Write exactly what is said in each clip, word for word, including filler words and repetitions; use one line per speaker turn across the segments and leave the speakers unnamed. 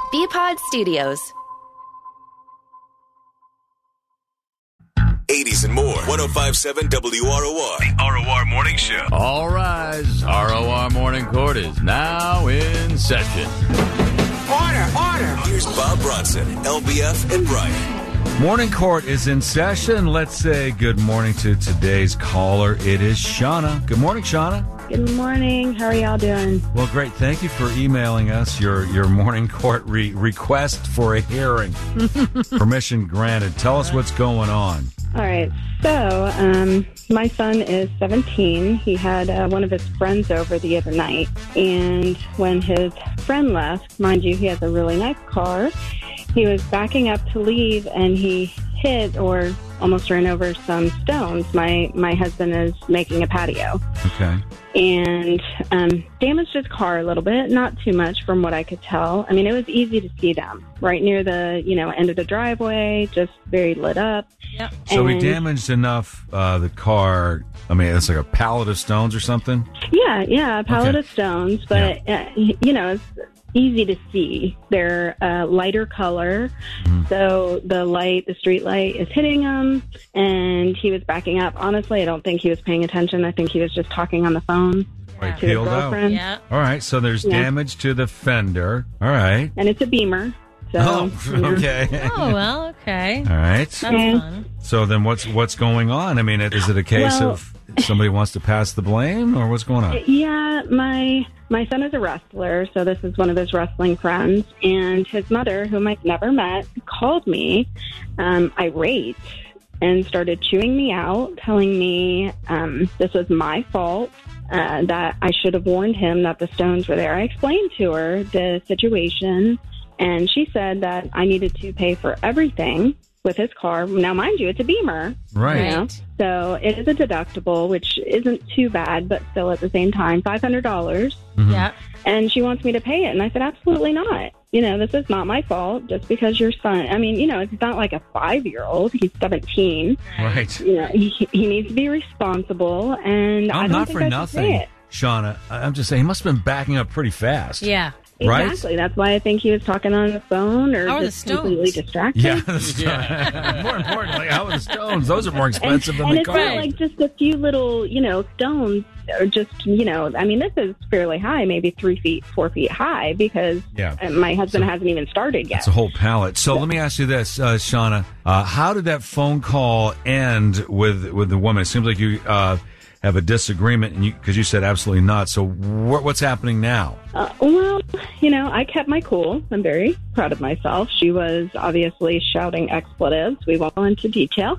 B-Pod Studios.
eighties and more. one oh five point seven W R O R. The R O R Morning Show.
All rise. R O R Morning Court is now in session.
Order, order.
Here's Bob Bronson, L B F, and Brian.
Morning Court is in session. Let's say good morning to today's caller. It is Shauna. Good morning, Shauna.
Good morning. How are y'all doing?
Well, great. Thank you for emailing us your, your morning court re- request for a hearing. Permission granted. Tell us what's going on.
All right. So, um, my son is seventeen. He had uh, one of his friends over the other night. And when his friend left, mind you, he has a really nice car. He was backing up to leave, and he hit or almost ran over some stones. My my husband is making a patio.
Okay.
And um, damaged his car a little bit, not too much from what I could tell. I mean, it was easy to see them right near the, you know, end of the driveway, just very lit up.
Yep.
So
And-
he damaged enough uh, the car. I mean, it's like a pallet of stones or something?
Yeah, yeah, a pallet
Okay.
of stones, but, uh, you know, it's easy to see. They're uh, lighter color,
Mm-hmm.
so the light, the street light is hitting him, and he was backing up. Honestly, I don't think he was paying attention. I think he was just talking on the phone
Or he
to his
peeled out.
girlfriend.
Yeah.
All right. So there's
Yeah.
damage to the fender. All right.
And it's a Beamer. So,
Oh,
you know.
okay.
Oh, well, okay.
All right.
That's
And-
fun.
So then what's what's going on? I mean, is it a case
Well-
of somebody wants to pass the blame, or what's going on?
Yeah, my my son is a wrestler, so this is one of his wrestling friends. And his mother, whom I've never met, called me um, irate and started chewing me out, telling me um, this was my fault, uh, that I should have warned him that the stones were there. I explained to her the situation, and she said that I needed to pay for everything with his car. Now, mind you, it's a Beamer.
Right.
You know? So it is a deductible, which isn't too bad, but still at the same time, five hundred dollars.
Mhm.
Yeah.
And she wants me to pay it. And I said, absolutely not. You know, this is not my fault just because your son, I mean, you know, it's not like a five-year-old. He's seventeen.
Right.
You know, he, he needs to be responsible. And I
I'm
don't
not
think
for
I should
nothing,
pay it.
Shauna. I- I'm just saying he must have been backing up pretty fast.
Yeah.
Right?
Exactly. That's why I think he was talking on the phone or
How are the
just completely
stones?
distracted.
Yeah. the sto- more importantly, how are the stones? Those are more
And,
expensive than
and
the
it's
car.
not like just a few little, you know, stones or just, you know, I mean, this is fairly high, maybe three feet, four feet high because
Yeah.
uh, my husband
So-
hasn't even started yet.
It's a whole pallet. So let me ask you this, uh, Shauna. Uh, how did that phone call end with with the woman? It seems like you uh, have a disagreement, and you because you said absolutely not. So wh- what's happening now?
Uh, well, you know, I kept my cool. I'm very proud of myself. She was obviously shouting expletives. We won't go into detail.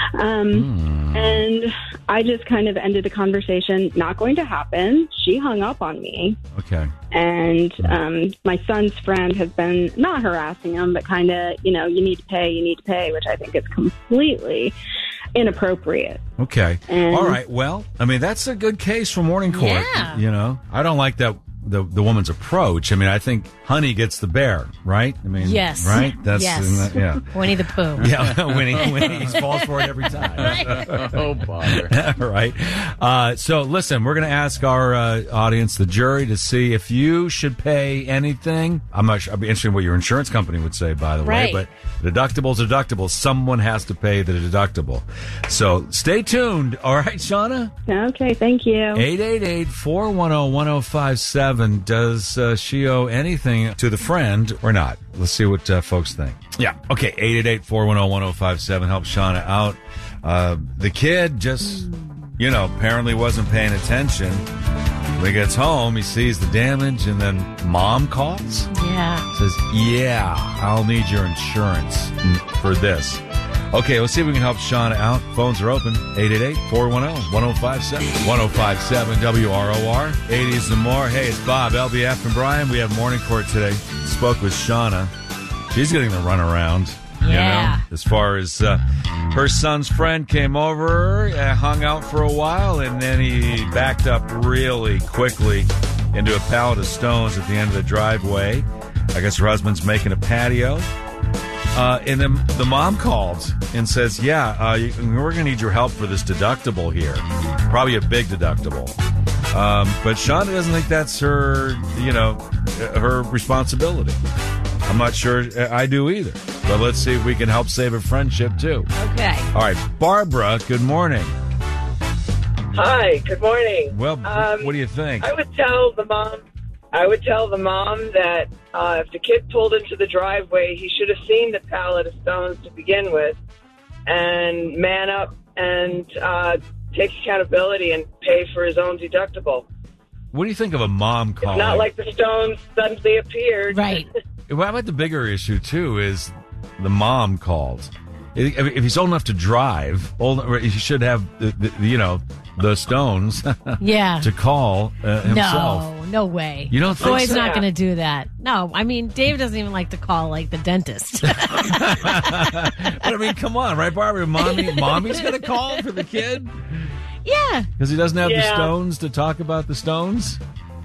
Um, And I just kind of ended the conversation. Not going to happen. She hung up on me.
Okay.
And um, my son's friend has been not harassing him, but kind of, you know, you need to pay, you need to pay, which I think is completely inappropriate.
Okay.
And-
All right. Well, I mean, that's a good case for morning court.
Yeah.
You know, I don't like that. The, the woman's approach. I mean, I think honey gets the bear, right? I mean,
Yes.
right? That's
Yes.
isn't that- yeah.
Winnie the Pooh.
Yeah, Winnie, Winnie falls for it every time.
Oh, bother.
right. Uh, so listen, we're going to ask our uh, audience, the jury, to see if you should pay anything. I'm not sure. I'd be interested in what your insurance company would say, by the
Right.
way. But deductibles, deductibles. Someone has to pay the deductible. So stay tuned. All right, Shauna?
Okay, thank you.
eight eight eight, four one zero, one zero five seven. Does uh, she owe anything to the friend or not? Let's see what uh, folks think. Yeah. Okay. eight eight eight, four one zero, one zero five seven. Help Shauna out. Uh, the kid just, you know, apparently wasn't paying attention. When he gets home, he sees the damage, and then mom calls.
Yeah.
Says, yeah, I'll need your insurance for this. Okay, let's see if we can help Shauna out. Phones are open. eight eight eight, four one zero, one zero five seven. one zero five seven W R O R. eighties and more. Hey, it's Bob, L B F, and Brian. We have morning court today. Spoke with Shauna. She's getting the runaround. You
Yeah.
know, as far as uh, her son's friend came over, uh, hung out for a while, and then he backed up really quickly into a pallet of stones at the end of the driveway. I guess her husband's making a patio. Uh, and then the mom called and says, yeah, uh, you, we're going to need your help for this deductible here. Probably a big deductible. Um, but Shauna doesn't think that's her, you know, her responsibility. I'm not sure I do either. But let's see if we can help save a friendship, too.
Okay.
All right, Barbara, good morning.
Hi, good morning.
Well,
Um,
what do you think?
I would tell the mom, I would tell the mom that uh, if the kid pulled into the driveway, he should have seen the pallet of stones to begin with, and man up and uh, take accountability and pay for his own deductible.
What do you think of a mom
It's
calling?
not like the stones suddenly appeared.
Right.
What about the bigger issue, too, is the mom calls. If if he's old enough to drive, old, he should have, the, the, you know, the stones
Yeah.
to call uh, himself.
No, no way.
You don't think
Boy's
so?
not going to do that. No, I mean, Dave doesn't even like to call, like, the dentist.
But I mean, come on, right, Barbara? Mommy, mommy's going to call for the kid?
Yeah.
Because he doesn't have the
Yeah.
stones to talk about the stones?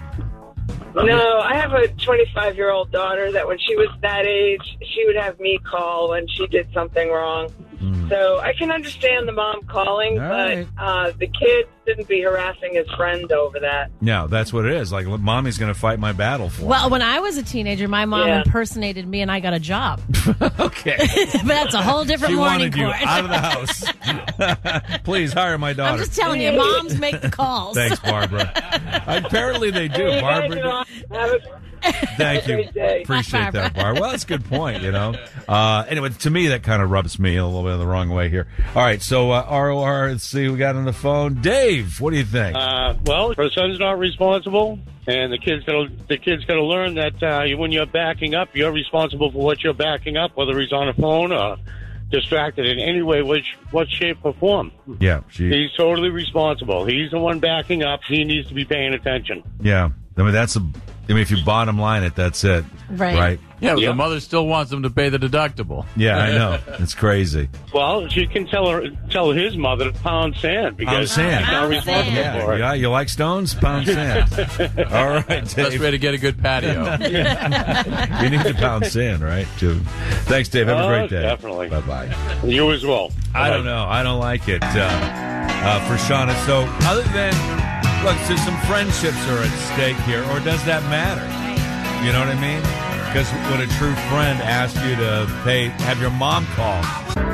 No, I have a twenty-five-year-old daughter that when she was that age, she would have me call when she did something wrong. So I can understand the mom calling,
All
but
right.
uh, the kid shouldn't be harassing his friend over that.
No, that's what it is. Like, mommy's going to fight my battle for
Well, when I was a teenager, my mom
Yeah.
impersonated me and I got a job.
me. Okay.
But that's a whole different
She
morning
wanted you
court.
out of the house. Please hire my daughter.
I'm just telling you, moms make the calls.
Thanks, Barbara. Apparently they do.
Hey, guys,
Barbara.
you know, have a-
Thank you.
great day.
Appreciate
Bye,
that,
Barbara.
Barbara. Well, that's a good point, you know. Uh, anyway, to me, that kind of rubs me a little bit the wrong way here. All right, so uh, R O R, let's see, we got on the phone. Dave, what do you think?
Uh, well, her son's not responsible, and the kid's got to the kid's got to learn that uh, when you're backing up, you're responsible for what you're backing up, whether he's on a phone or distracted in any way, which what shape or form.
yeah, she,
He's totally responsible. He's the one backing up. He needs to be paying attention.
yeah. I mean, that's a. I mean, if you bottom line it, that's it.
Right.
Right.
Yeah, but
Yeah.
the mother still wants them to pay the deductible.
Yeah, I know. It's crazy.
Well, she can tell her tell his mother to pound sand because
Pound sand.
he's not
Pound
responsible
sand.
for it.
Yeah, you like stones? Pound sand. All right,
Best
Dave.
way to get a good patio.
You need to pound sand, right? Too. Thanks, Dave. Have a
Oh,
great day.
definitely.
Bye bye.
You as well.
I don't know. I don't like it uh, uh, for Shauna. So, other than look, so some friendships are at stake here, or does that matter? You know what I mean? Because would a true friend ask you to pay, have your mom call?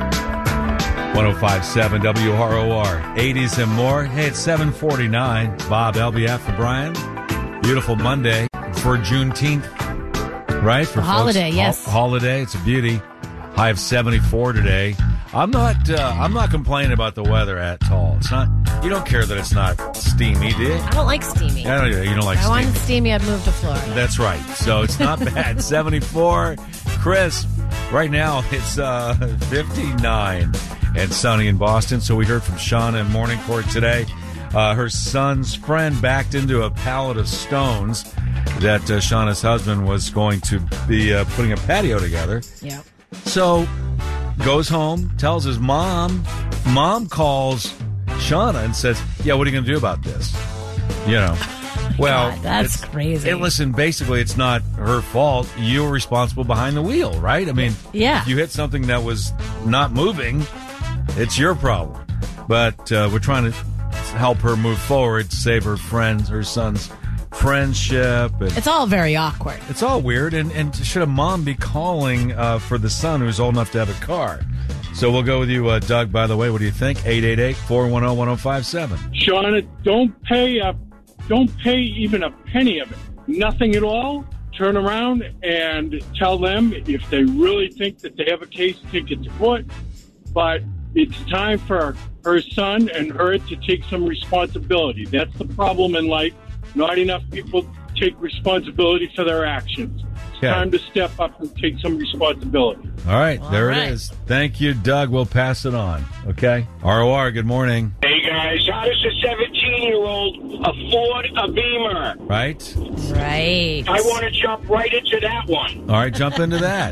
one oh five point seven W R O R, eighties and more. Hey, it's seven forty-nine. Bob, L B F for Brian. Beautiful Monday for Juneteenth, right? For
A holiday,
folks.
yes.
Ho- holiday. It's a beauty. High of seventy-four today. I'm not. Uh, I'm not complaining about the weather at all. It's not. You don't care that it's not steamy, do you?
I don't like steamy.
I don't. You don't like
If I
steamy.
wanted steamy, I'd move to Florida.
That's right. So it's not bad. seventy-four, crisp. Right now it's uh, fifty-nine and sunny in Boston. So we heard from Shauna in Morning Court today. Uh, her son's friend backed into a pallet of stones that uh, Shauna's husband was going to be uh, putting a patio together.
Yeah.
So goes home, tells his mom. Mom calls Shauna and says, "Yeah, what are you going to do about this?" You know. Well,
God, that's
it's-
crazy.
And listen, basically, it's not her fault. You were responsible behind the wheel, right? I mean,
Yeah.
if you hit something that was not moving, it's your problem. But uh, we're trying to help her move forward, save her friends, her son's friendship. And
It's all very awkward.
it's all weird. And, and should a mom be calling uh, for the son who's old enough to have a car? So we'll go with you, uh, Doug, by the way. What do you think? eight eight eight, four one zero, one zero five seven.
Shauna, don't pay a, don't pay even a penny of it. Nothing at all. Turn around and tell them if they really think that they have a case, take it to court. But it's time for her son and her to take some responsibility. That's the problem in life. Not enough people take responsibility for their actions. It's
Yeah.
time to step up and take some responsibility.
All right,
All
there
right.
it is. Thank you, Doug. We'll pass it on. Okay? R O R, good morning.
Hey guys, how does a seventeen-year-old afford a Beamer?
Right?
Right.
I want to jump right into that one.
All right, jump into that.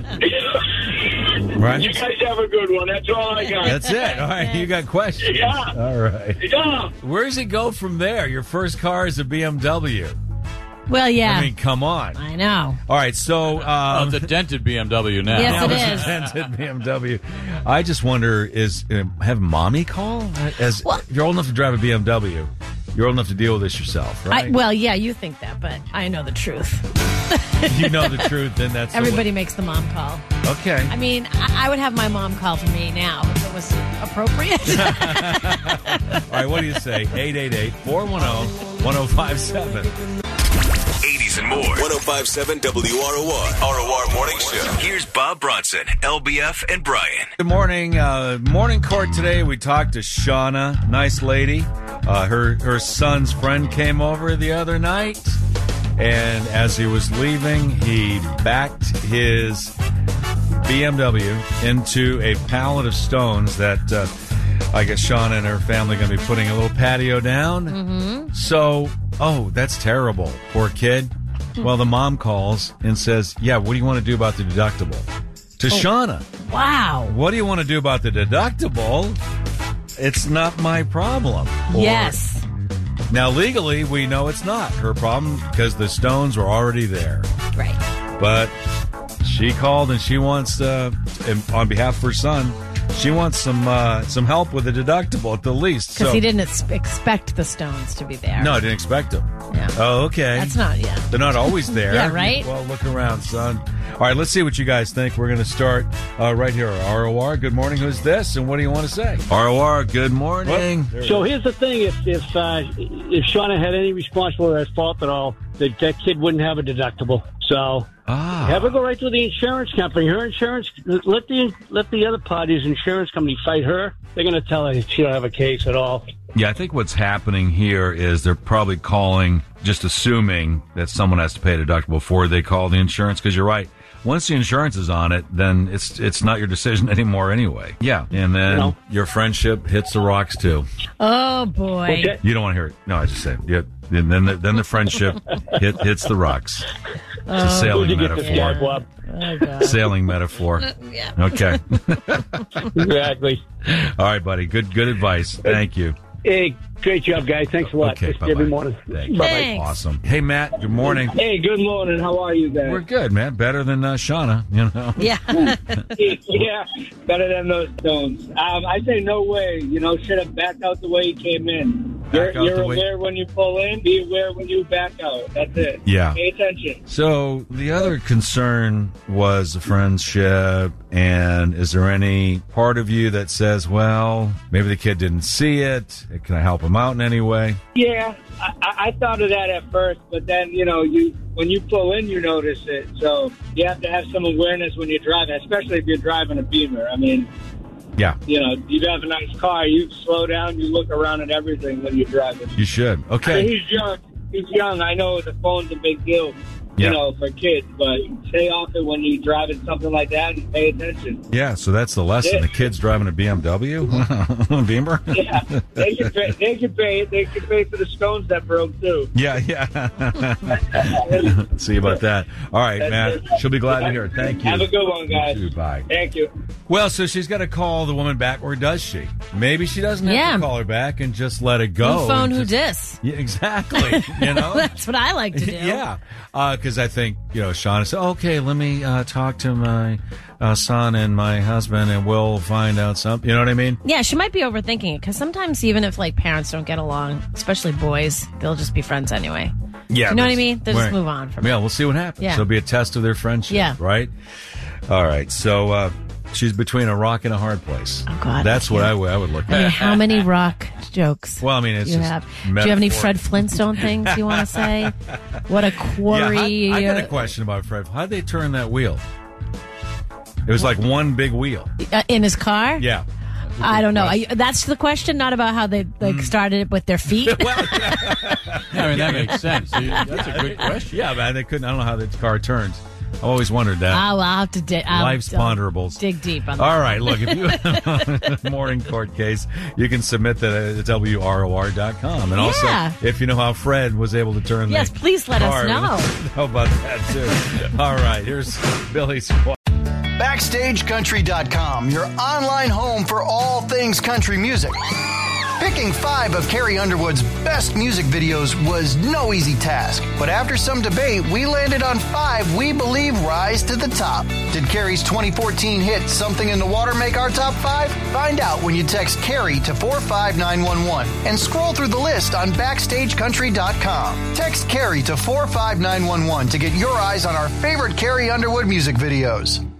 Right?
You guys have a good one. That's all I got.
That's it. All right, you got questions.
Yeah.
All right.
Yeah.
Where does it go from there? Your first car is a B M W.
Well, yeah.
I mean, come on.
I know.
All right, so
Oh,
um,
it's a dented B M W now.
Yes, it
now
is.
it's a dented B M W. I just wonder: is uh, have mommy call? As
Well-
if you're old enough to drive a B M W, you're old enough to deal with this yourself, right?
I, well, yeah, you think that, but I know the truth.
You know the truth, then that's the
Everybody
way.
makes the mom call.
Okay.
I mean, I, I would have my mom call for me now if it was appropriate.
All right, what do you say? eight eight eight, four one zero, one zero five seven.
eighties and more. one oh five point seven W R O R. R O R Morning Show. Here's Bob Bronson, L B F, and Brian.
Good morning. Uh, morning court today. We talked to Shauna, nice lady. Uh, her her son's friend came over the other night, and as he was leaving, he backed his B M W into a pallet of stones that uh, I guess Shauna and her family are going to be putting a little patio down.
Mm-hmm.
So, oh, that's terrible. Poor kid. Well, the mom calls and says, yeah, what do you want to do about the deductible? To
Oh.
Shauna.
Wow.
What do you want to do about the deductible? It's not my problem. Or-
Yes.
Now, legally, we know it's not her problem because the stones were already there.
Right.
But she called and she wants, uh, on behalf of her son, she wants some uh, some help with the deductible at the least.
Because
So-
he didn't ex- expect the stones to be there.
No, I didn't expect them.
Yeah.
Oh, okay.
That's not, yeah.
They're not always there.
Yeah, right?
Well, look around, son. All right, let's see what you guys think. We're going to start uh, right here at R O R. Good morning. Who's this? And what do you want to say? R O R, good morning.
Well, so here's the thing: if if uh, if Shauna had any responsibility or at fault at all, that that kid wouldn't have a deductible. So
ah.
have her go right to the insurance company. Her insurance let the let the other party's insurance company fight her. They're going to tell her she don't have a case at all.
Yeah, I think what's happening here is they're probably calling, just assuming that someone has to pay a deductible before they call the insurance. Because you're right. Once the insurance is on it, then it's it's not your decision anymore anyway. Yeah, and then
You know.
your friendship hits the rocks too.
Oh, boy.
Okay.
You don't want to hear it. No, I just said, yeah. And then the, then the friendship hit, hits the rocks. It's a
Where'd
sailing
you get this guy,
metaphor.
Bob?
Oh, God.
Sailing metaphor.
Yeah.
Okay.
Exactly.
All right, buddy. Good good advice. Thank you.
Hey, great job, guys. Thanks a lot.
Okay,
Listen
bye-bye.
every morning.
Thanks.
Bye-bye.
Thanks.
Awesome. Hey, Matt. Good morning.
Hey, good morning. How are you guys?
We're good, man. Better than uh, Shauna, you know.
Yeah.
Yeah, better than those stones. Um, I say no way. You know, should have backed out the way he came in.
Back
You're,
out
you're
the way-
aware when you pull in. Be aware when you back out. That's it.
Yeah.
Pay attention.
So the other concern was the friendship, and is there any part of you that says, well, maybe the kid didn't see it? Can I help him out in any way?
Yeah, I, I I thought of that at first, but then you know, you when you pull in, you notice it. So you have to have some awareness when you're driving, especially if you're driving a Beamer. I mean,
Yeah,
you know, you have a nice car. You slow down. You look around at everything when you're driving.
you should.
I mean,
Okay.
he's young. He's young. I know the phone's a big deal,
Yeah.
you know, for kids. But stay off it when you're driving something like that and pay attention.
Yeah, so that's the lesson.
Yeah.
The kid's driving a B M W? Beamer?
Yeah, they can pay. They can pay. They can pay for the stones that broke too.
Yeah, yeah. See about that. All right,
That's
man. She'll be glad to hear it. Thank you.
Have a good one, guys.
You too. Bye.
Thank you.
Well, so she's got to call the woman back, or does she? Maybe she doesn't have
Yeah.
to call her back and just let it go.
Who phone,
and
who
just-
dis?
Yeah, exactly. You know?
That's what I like to do.
Yeah, because I think, you know, Shauna said, okay, let me uh, talk to my uh, son and my husband, and we'll find out something. You know what I mean?
Yeah, she might be overthinking it because sometimes even if like parents don't get along, especially boys, they'll just be friends anyway.
Yeah.
You know what I
that's-
mean? They'll just
right.
move on from
Yeah,
it.
we'll see what happens.
Yeah.
It'll be a test of their friendship.
Yeah.
Right? All right. So uh, she's between a rock and a hard place.
Oh, God,
That's
I
what I
can't.
would, I would look
I mean,
at.
how many rock jokes?
Well, I mean, it's
do you
just
have? Do you have any
metaphor.
Fred Flintstone things you want to say? What a quarry!
Yeah, I, I got a
uh,
question about Fred. How'd they turn that wheel? It was like one big wheel.
uh, in his car.
Yeah.
I don't know. I, that's the question, not about how they like started it with their feet.
I mean, that makes sense. That's a good question.
Yeah, man, they couldn't. I don't know how the car turns. I've always wondered that.
I'll, I'll have to dig.
Life's ponderables.
Dig deep on that.
All right, look, if you have a morning court case, you can submit that at W R O R dot com. And also,
Yeah.
if you know how Fred was able to turn
Yes,
the
please let us
car,
know.
How about that, too? All right, here's Billy Squad.
Backstage Country dot com, your online home for all things country music. Picking five of Carrie Underwood's best music videos was no easy task, but after some debate, we landed on five we believe rise to the top. Did Carrie's twenty fourteen hit Something in the Water make our top five? Find out when you text Carrie to four five nine one one and scroll through the list on backstage country dot com. Text Carrie to four five nine one one to get your eyes on our favorite Carrie Underwood music videos.